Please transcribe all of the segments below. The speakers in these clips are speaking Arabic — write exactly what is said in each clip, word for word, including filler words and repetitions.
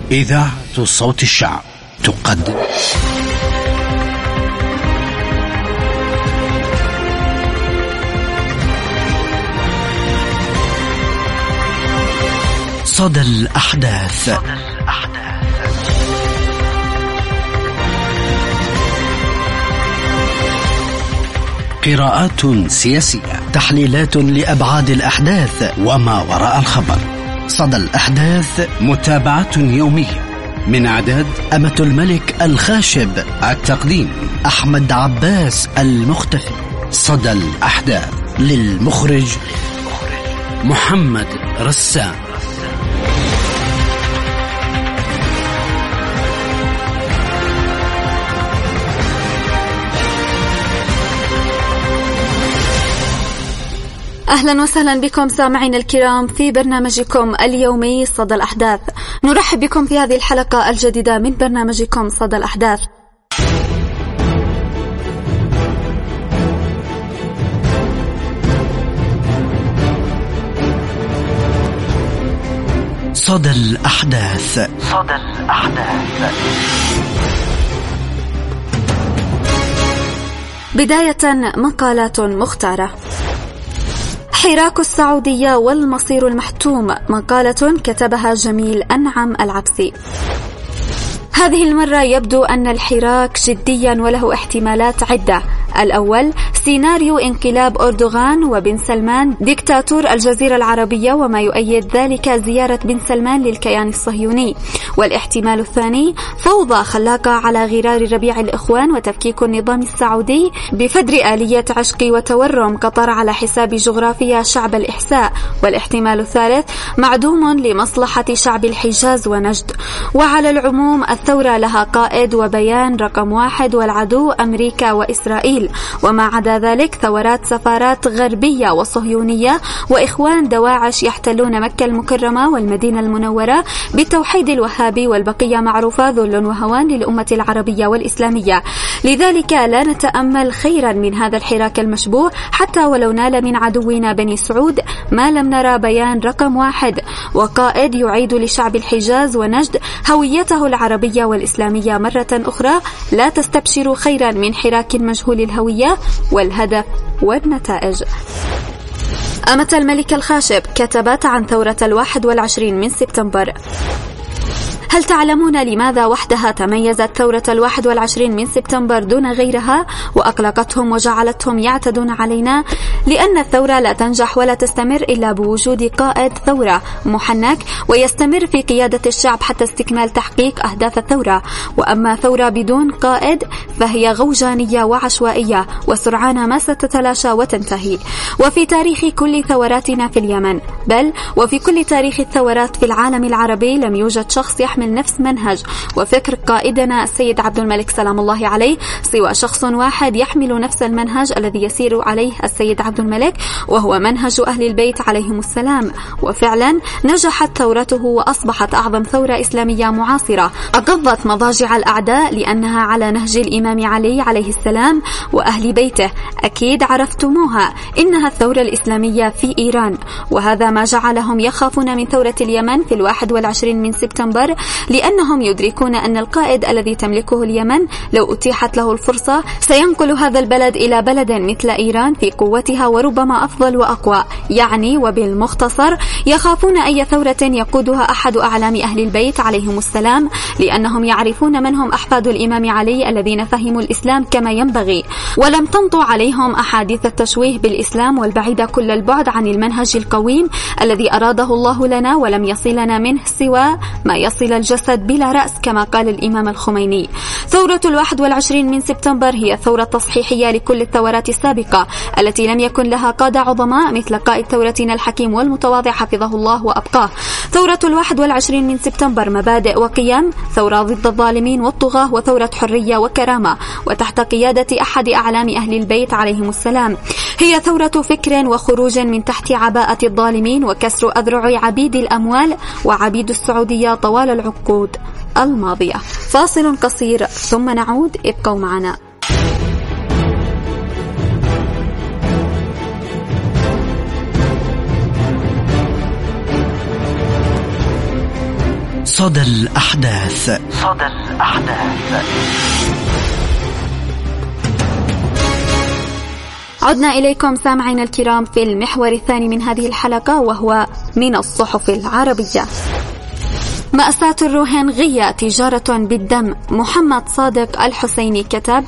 إذاعة صوت الشعب تقدم صدى الأحداث. قراءات سياسية، تحليلات لأبعاد الأحداث وما وراء الخبر. صدى الأحداث، متابعة يومية من إعداد أمة الملك الخاشب، التقديم أحمد عباس المختفي. صدى الأحداث للمخرج محمد رسام. أهلا وسهلا بكم سامعين الكرام في برنامجكم اليومي صدى الأحداث. نرحب بكم في هذه الحلقة الجديدة من برنامجكم صدى الأحداث. صدى الأحداث. صدى الأحداث. بداية مقالات مختارة. حراك السعودية والمصير المحتوم، مقالة كتبها جميل أنعم العبسي. هذه المرة يبدو أن الحراك جديا وله احتمالات عدة. الأول سيناريو انقلاب أردوغان وبن سلمان ديكتاتور الجزيرة العربية، وما يؤيد ذلك زيارة بن سلمان للكيان الصهيوني. والاحتمال الثاني فوضى خلاقة على غرار ربيع الإخوان وتفكيك النظام السعودي بفدر آلية عشق وتورم قطر على حساب جغرافيا شعب الإحساء. والاحتمال الثالث معدوم لمصلحة شعب الحجاز ونجد. وعلى العموم الثورة لها قائد وبيان رقم واحد، والعدو أمريكا وإسرائيل. وما عدا ذلك ثورات سفارات غربية وصهيونية وإخوان دواعش يحتلون مكة المكرمة والمدينة المنورة بالتوحيد الوهابي، والبقية معروفة ذل وهوان للأمة العربية والإسلامية. لذلك لا نتأمل خيرا من هذا الحراك المشبوه، حتى ولو نال من عدونا بني سعود، ما لم نرى بيان رقم واحد وقائد يعيد لشعب الحجاز ونجد هويته العربية والإسلامية مرة أخرى. لا تستبشروا خيرا من حراك مجهول الهوية والهدف والنتائج. أمة الملك الخاشب كتبت عن ثورة الواحد والعشرين من سبتمبر. هل تعلمون لماذا وحدها تميزت ثورة الواحد والعشرين من سبتمبر دون غيرها وأقلقتهم وجعلتهم يعتدون علينا؟ لأن الثورة لا تنجح ولا تستمر إلا بوجود قائد ثورة محنك ويستمر في قيادة الشعب حتى استكمال تحقيق أهداف الثورة. وأما ثورة بدون قائد فهي غوجانية وعشوائية وسرعان ما ستتلاشى وتنتهي. وفي تاريخ كل ثوراتنا في اليمن، بل وفي كل تاريخ الثورات في العالم العربي، لم يوجد شخص يحمل من نفس منهج وفكر قائدنا السيد عبد الملك سلام الله عليه سوى شخص واحد يحمل نفس المنهج الذي يسير عليه السيد عبد الملك، وهو منهج أهل البيت عليهم السلام. وفعلا نجحت ثورته وأصبحت أعظم ثورة إسلامية معاصرة أقضت مضاجع الأعداء، لأنها على نهج الإمام علي عليه السلام وأهل بيته. أكيد عرفتموها، إنها الثورة الإسلامية في إيران. وهذا ما جعلهم يخافون من ثورة اليمن في الواحد والعشرين من سبتمبر، لأنهم يدركون أن القائد الذي تملكه اليمن لو أتيحت له الفرصة سينقل هذا البلد إلى بلد مثل إيران في قوتها وربما أفضل وأقوى. يعني وبالمختصر يخافون أي ثورة يقودها أحد أعلام أهل البيت عليهم السلام، لأنهم يعرفون من هم أحفاد الإمام علي الذين فهموا الإسلام كما ينبغي، ولم تنطو عليهم أحاديث التشويه بالإسلام والبعيدة كل البعد عن المنهج القويم الذي أراده الله لنا، ولم يصلنا منه سوى ما يصل الجسد بلا رأس كما قال الإمام الخميني. ثورة الواحد والعشرين من سبتمبر هي ثورة تصحيحية لكل الثورات السابقة التي لم يكن لها قادة عظماء مثل قائد ثورتنا الحكيم والمتواضع حفظه الله وأبقاه. ثورة الواحد والعشرين من سبتمبر مبادئ وقيم، ثورة ضد الظالمين والطغاة، وثورة حرية وكرامة، وتحت قيادة أحد أعلام أهل البيت عليهم السلام. هي ثورة فكر وخروج من تحت عباءة الظالمين وكسر أذرع عبيد الأموال وعبيد السعودية طوال العقود الماضية. فاصل قصير ثم نعود، ابقوا معنا. صدى الأحداث. صدى الأحداث. عدنا إليكم سامعين الكرام في المحور الثاني من هذه الحلقة، وهو من الصحف العربية. مأساة الروهينغية تجارة بالدم. محمد صادق الحسيني كتب: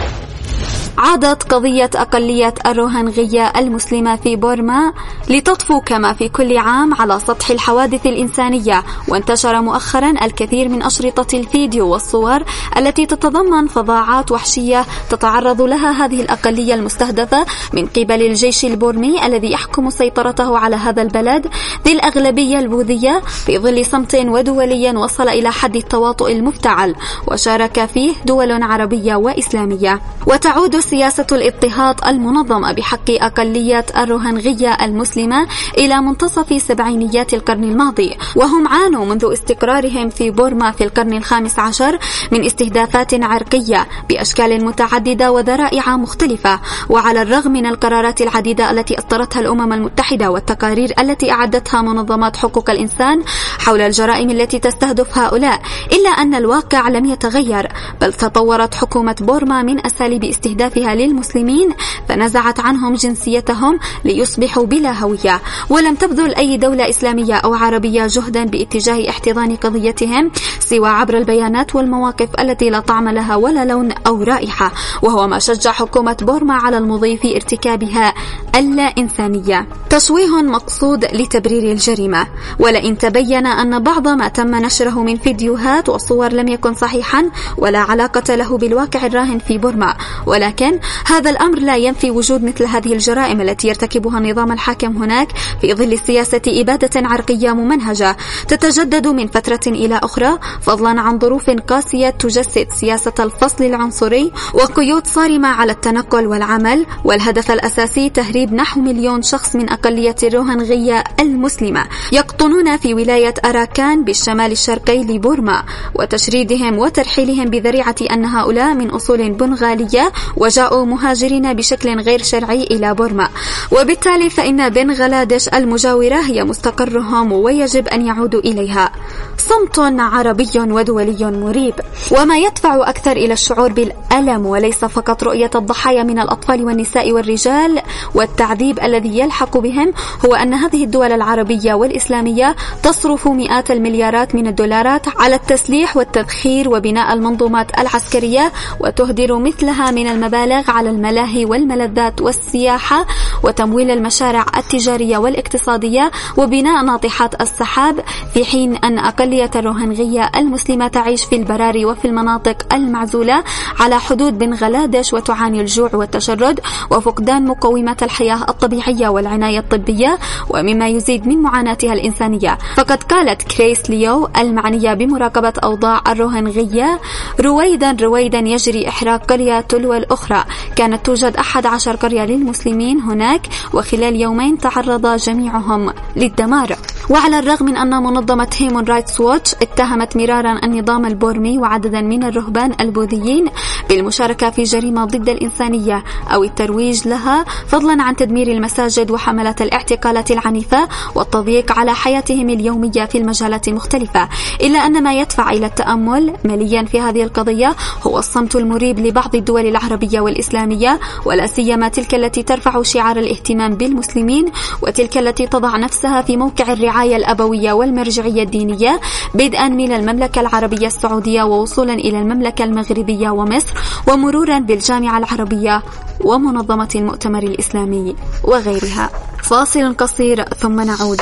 عادت قضية أقلية الروهينغية المسلمة في بورما لتطفو كما في كل عام على سطح الحوادث الإنسانية، وانتشر مؤخرا الكثير من أشرطة الفيديو والصور التي تتضمن فظاعات وحشية تتعرض لها هذه الأقلية المستهدفة من قبل الجيش البورمي الذي يحكم سيطرته على هذا البلد ذي الأغلبية البوذية في ظل صمت ودولي وصل إلى حد التواطؤ المفتعل وشارك فيه دول عربية وإسلامية. وتعود سياسة الاضطهاد المنظمة بحق أقلية الروهينغية المسلمة إلى منتصف سبعينيات القرن الماضي، وهم عانوا منذ استقرارهم في بورما في القرن الخامس عشر من استهدافات عرقية بأشكال متعددة وذرائع مختلفة. وعلى الرغم من القرارات العديدة التي أصدرتها الأمم المتحدة والتقارير التي أعدتها منظمات حقوق الإنسان حول الجرائم التي تستهدف هؤلاء، إلا أن الواقع لم يتغير، بل تطورت حكومة بورما من أساليب استهداف للمسلمين فنزعت عنهم جنسيتهم ليصبحوا بلا هوية. ولم تبذل أي دولة إسلامية أو عربية جهدا باتجاه احتضان قضيتهم سوى عبر البيانات والمواقف التي لا طعم لها ولا لون أو رائحة، وهو ما شجع حكومة بورما على المضي في ارتكابها اللا إنسانية. تشويه مقصود لتبرير الجريمة. ولئن تبين أن بعض ما تم نشره من فيديوهات وصور لم يكن صحيحا ولا علاقة له بالواقع الراهن في بورما، ولكن هذا الأمر لا ينفي وجود مثل هذه الجرائم التي يرتكبها النظام الحاكم هناك في ظل سياسة إبادة عرقية ممنهجة تتجدد من فترة إلى أخرى، فضلا عن ظروف قاسية تجسد سياسة الفصل العنصري وقيود صارمة على التنقل والعمل، والهدف الأساسي تهريب نحو مليون شخص من أقلية الروهينغية المسلمة يقطنون في ولاية أراكان بالشمال الشرقي لبورما، وتشريدهم وترحيلهم بذريعة أن هؤلاء من أصول بنغالية وجاءوا مهاجرين بشكل غير شرعي إلى بورما، وبالتالي فإن بنغلاديش المجاورة هي مستقرهم ويجب أن يعودوا إليها. صمت عربي ودولي مريب. وما يدفع أكثر إلى الشعور بالألم وليس فقط رؤية الضحايا من الأطفال والنساء والرجال والتعذيب الذي يلحق بهم، هو أن هذه الدول العربية والإسلامية تصرف مئات المليارات من الدولارات على التسليح والتذخير وبناء المنظومات العسكرية، وتهدر مثلها من المبالغ على الملاهي والملذات والسياحة وتمويل المشاريع التجارية والاقتصادية وبناء ناطحات السحاب، في حين أن أقلية الروهينغية المسلمة تعيش في البراري وفي المناطق المعزولة على حدود بنغلاديش وتعاني الجوع والتشرد وفقدان مقومات الحياة الطبيعية والعناية الطبية، ومما يزيد من معاناتها الإنسانية. فقد قالت كريس ليو المعنية بمراقبة أوضاع الروهينغية: رويدا رويدا يجري إحراق قرية تلو الأخرى، كانت توجد أحد عشر قرية للمسلمين هناك، وخلال يومين تعرض جميعهم للدمار. وعلى الرغم من أن منظمة هيومن رايتس ووتش اتهمت مرارا النظام البورمي وعددا من الرهبان البوذيين بالمشاركة في جريمة ضد الإنسانية أو الترويج لها، فضلا عن تدمير المساجد وحملات الاعتقالات العنيفة والتضييق على حياتهم اليومية في المجالات المختلفة، إلا أن ما يدفع إلى التأمل مليا في هذه القضية هو الصمت المريب لبعض الدول العربية والإسلامية، ولا سيما تلك التي ترفع شعار الاهتمام بالمسلمين، وتلك التي تضع نفسها في موقع الرعاية الأبوية والمرجعية الدينية، بدءا من المملكة العربية السعودية ووصولا إلى المملكة المغربية ومصر، ومرورا بالجامعة العربية ومنظمة المؤتمر الإسلامي وغيرها. فاصل قصير ثم نعود.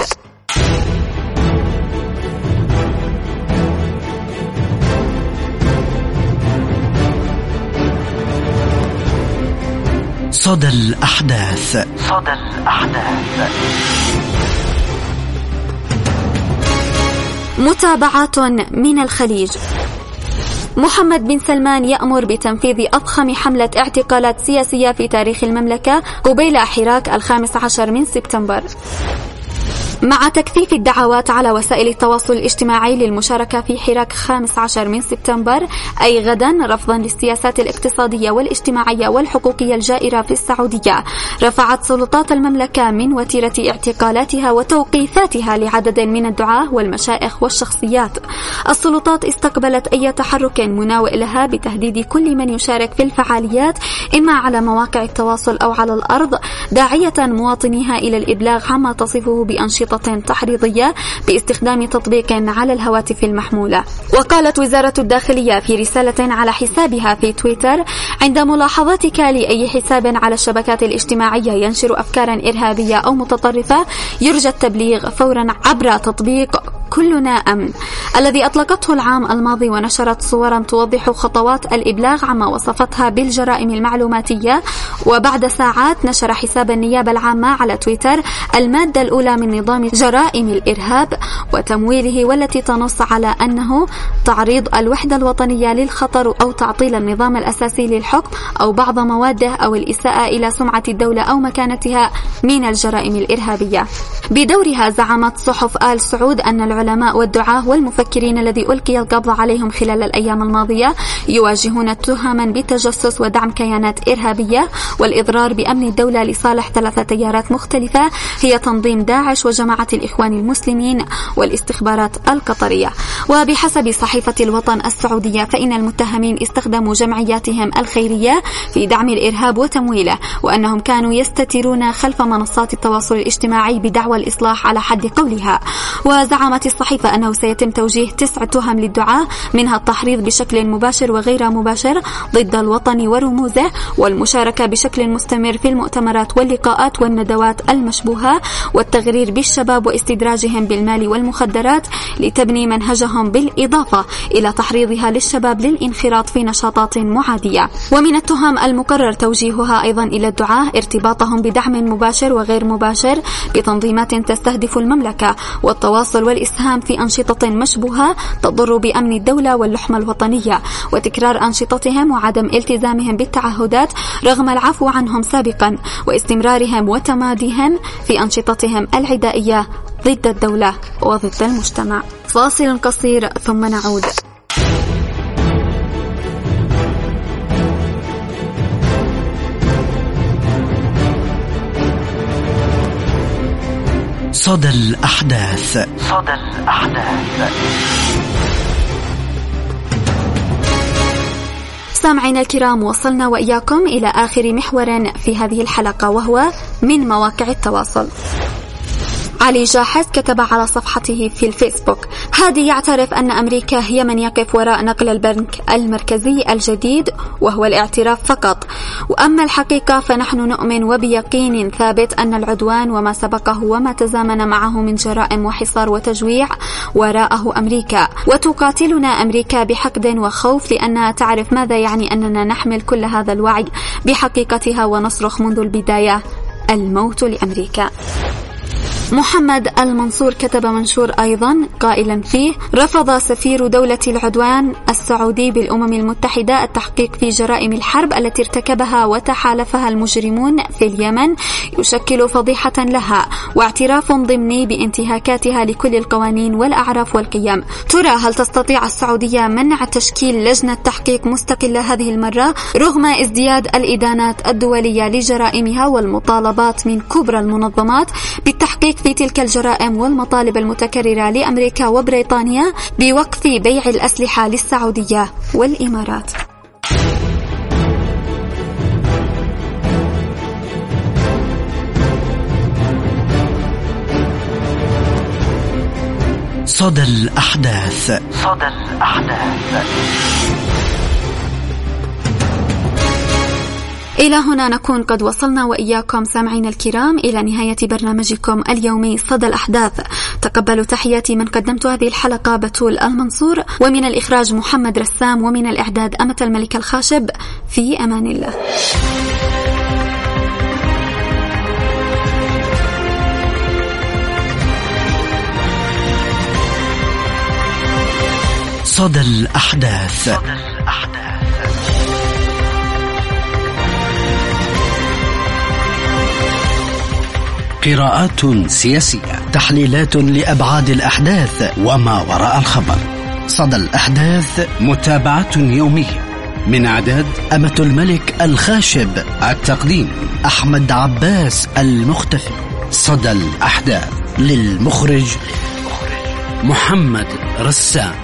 صدى الأحداث. صدى الأحداث. متابعات من الخليج. محمد بن سلمان يأمر بتنفيذ أضخم حملة اعتقالات سياسية في تاريخ المملكة قبيل حراك الخامس عشر من سبتمبر. مع تكثيف الدعوات على وسائل التواصل الاجتماعي للمشاركة في حراك خامس عشر من سبتمبر أي غدا رفضا للسياسات الاقتصادية والاجتماعية والحقوقية الجائرة في السعودية، رفعت سلطات المملكة من وتيرة اعتقالاتها وتوقيفاتها لعدد من الدعاة والمشايخ والشخصيات. السلطات استقبلت أي تحرك مناوئ لها بتهديد كل من يشارك في الفعاليات إما على مواقع التواصل أو على الأرض، داعية مواطنيها إلى الإبلاغ عما تصفه بأنشطة تحريضية باستخدام تطبيق على الهواتف المحمولة. وقالت وزارة الداخلية في رسالة على حسابها في تويتر: عند ملاحظتك لأي حساب على الشبكات الاجتماعية ينشر أفكارا إرهابية أو متطرفة يرجى التبليغ فورا عبر تطبيق كلنا أمن الذي أطلقته العام الماضي، ونشرت صورا توضح خطوات الإبلاغ عما وصفتها بالجرائم المعلوماتية. وبعد ساعات نشر حساب النيابة العامة على تويتر المادة الأولى من نظام جرائم الإرهاب وتمويله، والتي تنص على أنه تعريض الوحدة الوطنية للخطر أو تعطيل النظام الأساسي للحكم أو بعض مواده أو الإساءة إلى سمعة الدولة أو مكانتها من الجرائم الإرهابية. بدورها زعمت صحف آل سعود أن العلماء والدعاة والمفكرين الذي ألقي القبض عليهم خلال الأيام الماضية يواجهون تهما بالتجسس ودعم كيانات إرهابية والإضرار بأمن الدولة لصالح ثلاثة تيارات مختلفة هي تنظيم داعش وجماعة الإخوان المسلمين والاستخبارات القطرية. وبحسب صحيفة الوطن السعودية فإن المتهمين استخدموا جمعياتهم الخيرية في دعم الإرهاب وتمويله، وأنهم كانوا يستترون خلف منصات التواصل الاجتماعي بدعوى الإصلاح على حد قولها. وزعمت الصحيفة أنه سيتم توجيه تسع تهم للدعاة، منها التحريض بشكل مباشر وغير مباشر ضد الوطن ورموزه، والمشاركة بشكل مستمر في المؤتمرات واللقاءات والندوات المشبوهة، والتغرير بالشباب واستدراجهم بالمال والمخدرات لتبني منهجهم، بالإضافة إلى تحريضها للشباب للانخراط في نشاطات معادية. ومن التهم المقرر توجيهها أيضا إلى الدعاة ارتباطهم بدعم مباشر وغير مباشر بتنظيمات تستهدف المملكة، والتواصل والإسهام في أنشطة مشبوهة تضر بأمن الدولة واللحمة الوطنية، وتكرار أنشطتهم وعدم التزامهم بالتعهدات رغم العفو عنهم سابقا، واستمرارهم وتماديهم في أنشطتهم العدائية ضد الدولة وضد المجتمع. فاصل قصير ثم نعود. صدى الأحداث. صدى الأحداث. سامعينا الكرام، وصلنا وإياكم إلى آخر محور في هذه الحلقة، وهو من مواقع التواصل. علي جاحظ كتب على صفحته في الفيسبوك: هادي يعترف أن أمريكا هي من يقف وراء نقل البنك المركزي الجديد وهو الاعتراف فقط، وأما الحقيقة فنحن نؤمن وبيقين ثابت أن العدوان وما سبقه وما تزامن معه من جرائم وحصار وتجويع وراءه أمريكا، وتقاتلنا أمريكا بحقد وخوف لأنها تعرف ماذا يعني أننا نحمل كل هذا الوعي بحقيقتها ونصرخ منذ البداية: الموت لأمريكا. محمد المنصور كتب منشور أيضا قائلا فيه: رفض سفير دولة العدوان السعودي بالأمم المتحدة التحقيق في جرائم الحرب التي ارتكبها وتحالفها المجرمون في اليمن، يشكل فضيحة لها واعتراف ضمني بانتهاكاتها لكل القوانين والأعراف والقيم. ترى هل تستطيع السعودية منع تشكيل لجنة تحقيق مستقلة هذه المرة رغم ازدياد الإدانات الدولية لجرائمها والمطالبات من كبرى المنظمات بالتحقيق في تلك الجرائم والمطالب المتكررة لأمريكا وبريطانيا بوقف بيع الأسلحة للسعودية والإمارات؟ صدى الأحداث. صدى الأحداث. إلى هنا نكون قد وصلنا وإياكم سامعين الكرام إلى نهاية برنامجكم اليومي صدى الأحداث. تقبلوا تحياتي من قدمت هذه الحلقة بتول المنصور، ومن الإخراج محمد رسام، ومن الإعداد أمة الملك الخاشب. في أمان الله. صدى الأحداث. صدى الأحداث. قراءات سياسية. تحليلات لأبعاد الأحداث وما وراء الخبر. صدى الأحداث متابعة يومية من إعداد أمة الملك الخاشب. التقديم أحمد عباس المختفي. صدى الأحداث للمخرج محمد رسام.